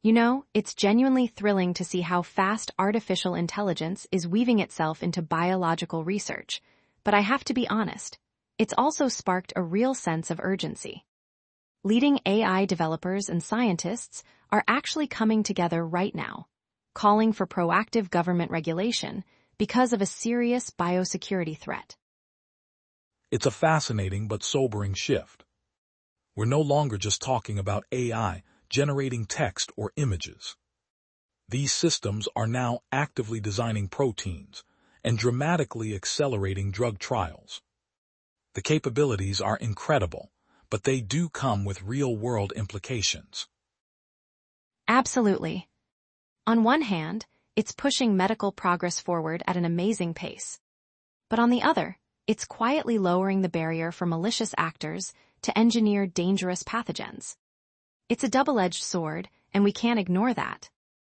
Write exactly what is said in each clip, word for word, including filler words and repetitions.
You know, it's genuinely thrilling to see how fast artificial intelligence is weaving itself into biological research, but I have to be honest, it's also sparked a real sense of urgency. Leading A I developers and scientists are actually coming together right now, calling for proactive government regulation because of a serious biosecurity threat. It's a fascinating but sobering shift. We're no longer just talking about A I generating text or images. These systems are now actively designing proteins and dramatically accelerating drug trials. The capabilities are incredible, but they do come with real-world implications. Absolutely. On one hand, it's pushing medical progress forward at an amazing pace. But on the other, it's quietly lowering the barrier for malicious actors to engineer dangerous pathogens. It's a double-edged sword, and we can't ignore that.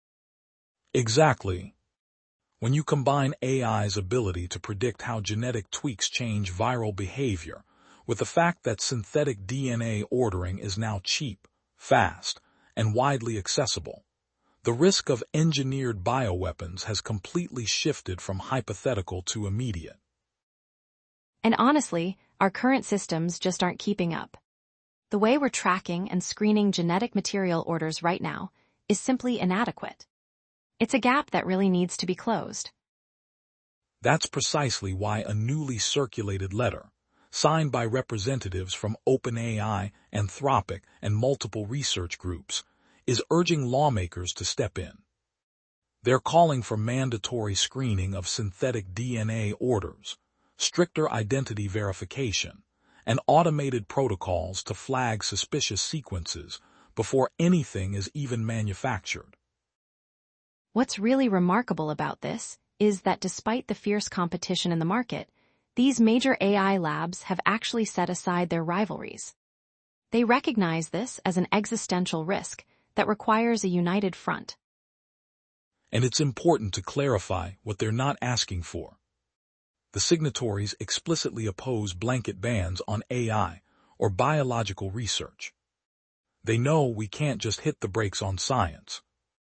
Exactly. When you combine A I's ability to predict how genetic tweaks change viral behavior with the fact that synthetic D N A ordering is now cheap, fast, and widely accessible, the risk of engineered bioweapons has completely shifted from hypothetical to immediate. And honestly, our current systems just aren't keeping up. The way we're tracking and screening genetic material orders right now is simply inadequate. It's a gap that really needs to be closed. That's precisely why a newly circulated letter, signed by representatives from OpenAI, Anthropic, and multiple research groups, is urging lawmakers to step in. They're calling for mandatory screening of synthetic D N A orders, stricter identity verification, and automated protocols to flag suspicious sequences before anything is even manufactured. What's really remarkable about this is that despite the fierce competition in the market, these major A I labs have actually set aside their rivalries. They recognize this as an existential risk that requires a united front. And it's important to clarify what they're not asking for. The signatories explicitly oppose blanket bans on A I or biological research. They know we can't just hit the brakes on science.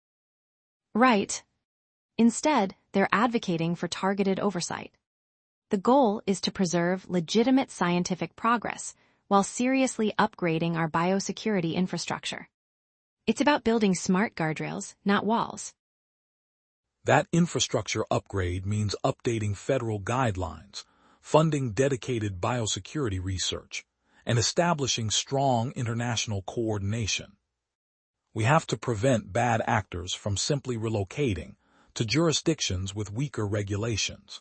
Right. Instead, they're advocating for targeted oversight. The goal is to preserve legitimate scientific progress while seriously upgrading our biosecurity infrastructure. It's about building smart guardrails, not walls. That infrastructure upgrade means updating federal guidelines, funding dedicated biosecurity research, and establishing strong international coordination. We have to prevent bad actors from simply relocating to jurisdictions with weaker regulations.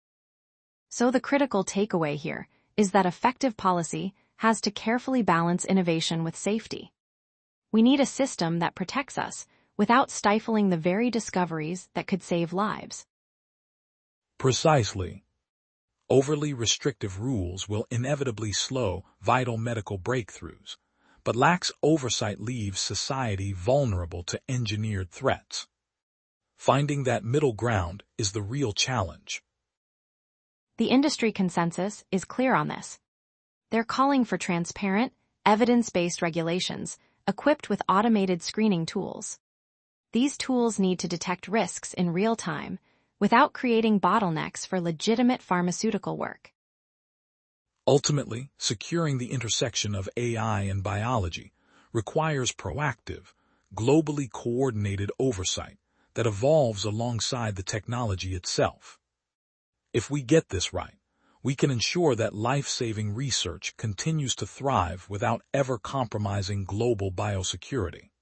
So the critical takeaway here is that effective policy has to carefully balance innovation with safety. We need a system that protects us without stifling the very discoveries that could save lives. Precisely. Overly restrictive rules will inevitably slow vital medical breakthroughs, but lax oversight leaves society vulnerable to engineered threats. Finding that middle ground is the real challenge. The industry consensus is clear on this. They're calling for transparent, evidence-based regulations equipped with automated screening tools. These tools need to detect risks in real time without creating bottlenecks for legitimate pharmaceutical work. Ultimately, securing the intersection of A I and biology requires proactive, globally coordinated oversight that evolves alongside the technology itself. If we get this right, we can ensure that life-saving research continues to thrive without ever compromising global biosecurity.